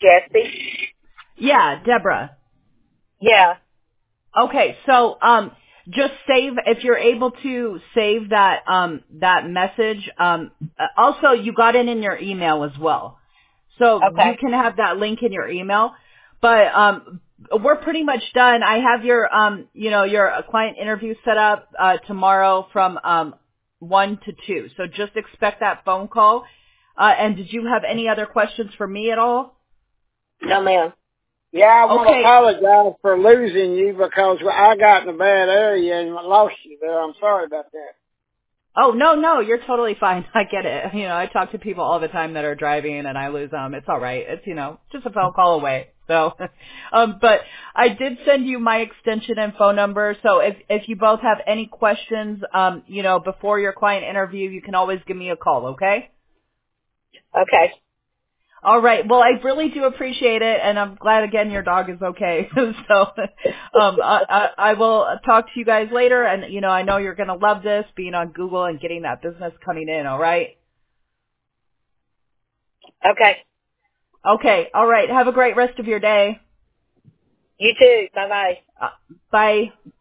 Jesse? Yeah, Deborah. Yeah. Okay, so just save if you're able to save that that message. Also, you got it in your email as well, so you Okay. can have that link in your email. But we're pretty much done. I have your your client interview set up tomorrow from 1 to 2. So just expect that phone call. And did you have any other questions for me at all? No, ma'am. Yeah, I want to Okay. apologize for losing you because I got in a bad area and lost you there. I'm sorry about that. Oh, no, you're totally fine. I get it. I talk to people all the time that are driving and I lose them. It's all right. It's, just a phone call away. So, but I did send you my extension and phone number. So if you both have any questions, before your client interview, you can always give me a call. Okay. Okay. All right. Well, I really do appreciate it, and I'm glad again your dog is okay. So, I will talk to you guys later, and I know you're gonna love this being on Google and getting that business coming in. All right. Okay. Okay. All right. Have a great rest of your day. You too. Bye-bye. Bye.